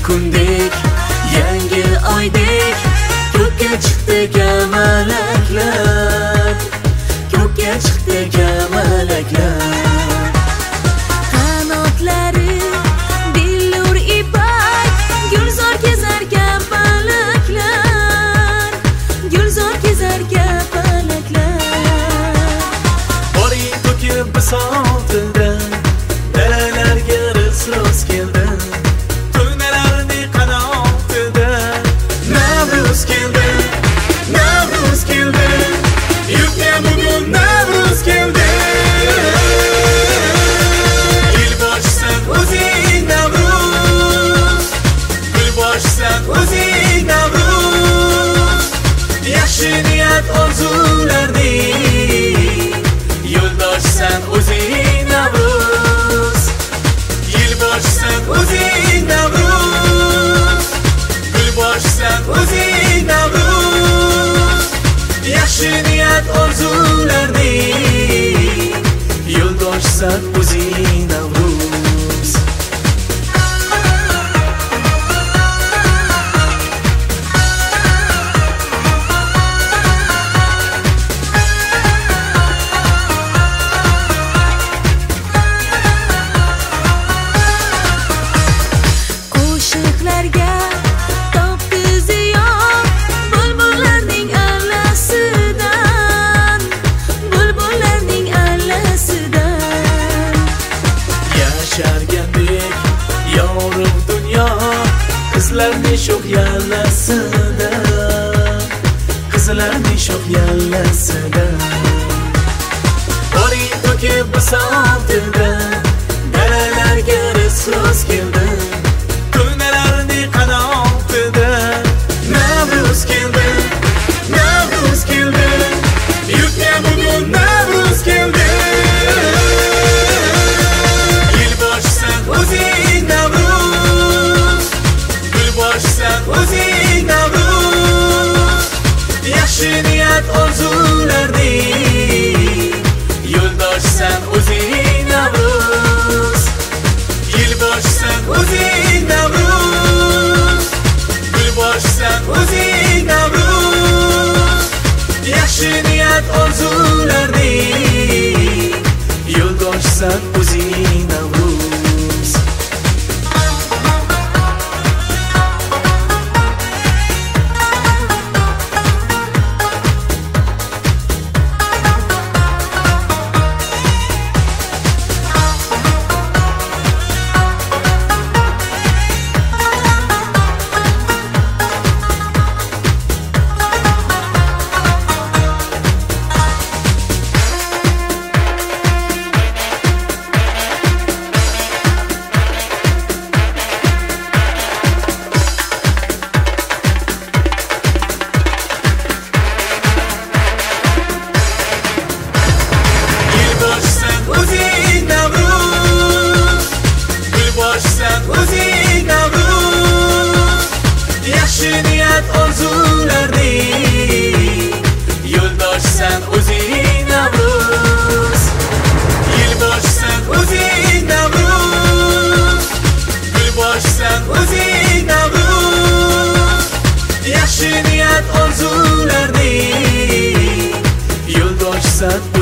kundek, yangi oydek ko'kka chiqdi kamalaklar, ko'kka chiqdi kamalaklar. Qanotlari billur ipak, gulzor kezar kapalaklar, gulzor kezar kapalaklar. Boring to'kib bisotildi, dalalarga rizq keldi. To'ynalarning qanotida Navruz keldi, Navruz keldi. Yurtga bugun Navruz keldi. Yilboshsan o'zing Navruz, gulboshsan o'zing Navruz. Yaxshi niyat orzularning yo'ldoshsan o'zing Navruz. Yilboshsan o'zing Navruz, gulboshsan o'zing Navruz. Yaxshi niyat orzularning yo'ldoshsan o'zing Navruz. Qo'shiqlarga topdi ziyon, bulbullarning allasidan, bulbullarning allasidan. Yashargandek yorug' dunyo, qizlarning sho'x yallasida, qizlarning sho'x yallasida. Boring to'kib bisotildi, dalalarga rizq keldi. To'ynalarning qanotida Navruz keldi, Navruz keldi. Yurtga bugun Navruz keldi. Yilboshsan o'zing Navruz, gulboshsan o'zing Navruz. Yaxshi niyat orzularning yo'ldoshsan o'zing Navruz. Yilboshsan o'zing Navruz, gulboshsan o'zing Navruz. Yaxshi niyat orzularning yo'ldoshsan o'zing Navruz. Yilboshsan o'zing Navruz, gulboshsan o'zing Navruz. Yaxshi niyat orzularning yo'ldoshsan o'zing Navruz. Yilboshsan o'zing Navruz, gulboshsan o'zing Navruz. Yaxshi niyat orzularning yo'ldoshsan